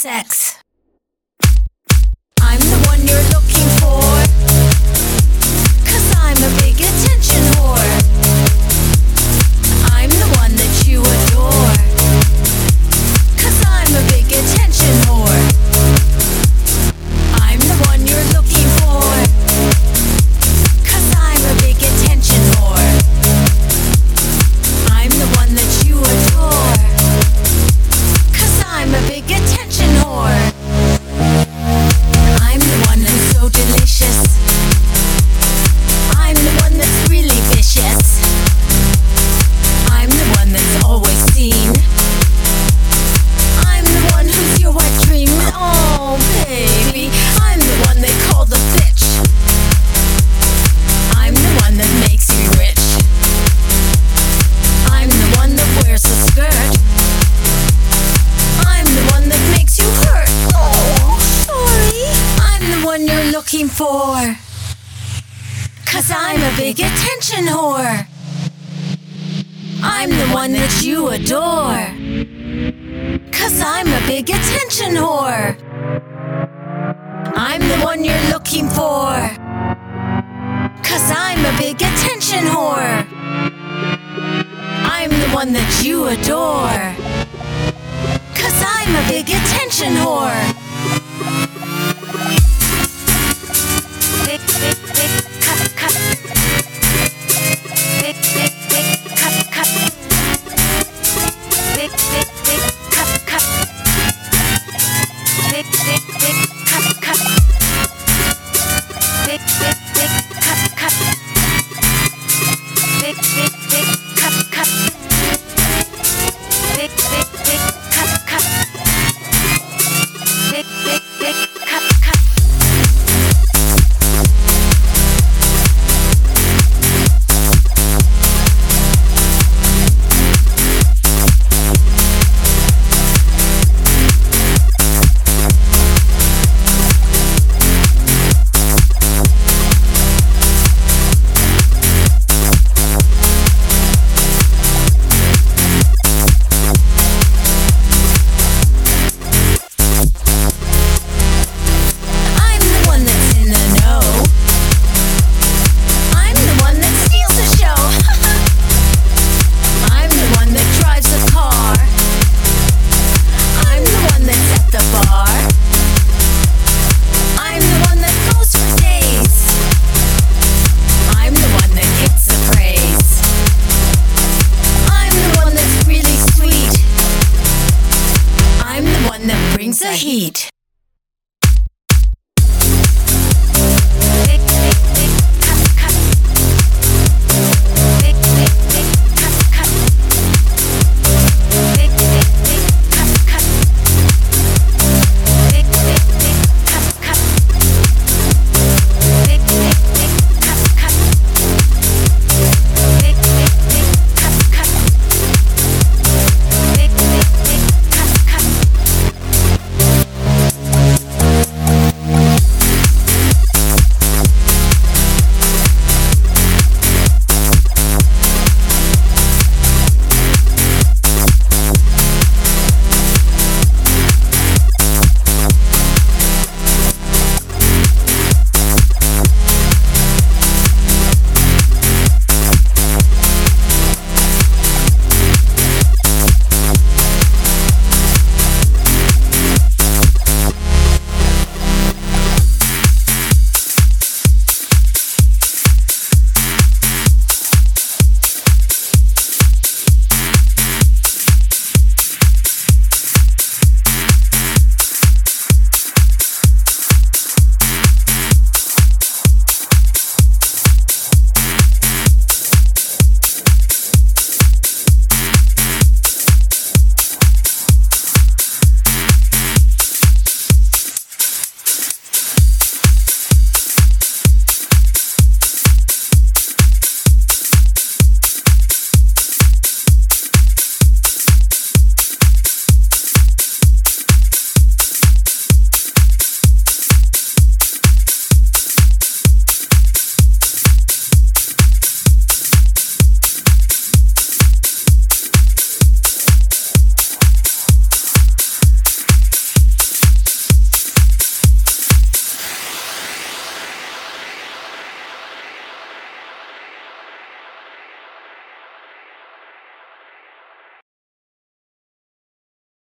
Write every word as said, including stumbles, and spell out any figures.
sex. I'm the one you're looking for, 'cause I'm a big attention whore. I'm the one that you adore, 'cause I'm a big attention whore. I'm the one you're looking for, 'cause I'm a big attention whore. I'm the one that you adore, 'cause I'm a big attention whore. I'm the one that's so delicious. I'm the one that's really vicious. I'm the one that's always seen. I'm the one who's your wet dream. Oh, baby, I'm the one they call the bitch. I'm the one that makes you rich. I'm the one that wears a skirt. I'm the one that makes you hurt. Oh, sorry. I'm the one you're looking for, 'cause I'm a big attention whore. I'm the one that you adore, 'cause I'm a big attention whore. I'm the one you're looking for, 'cause I'm a big attention whore. I'm the one that you adore, 'cause I'm a big attention whore.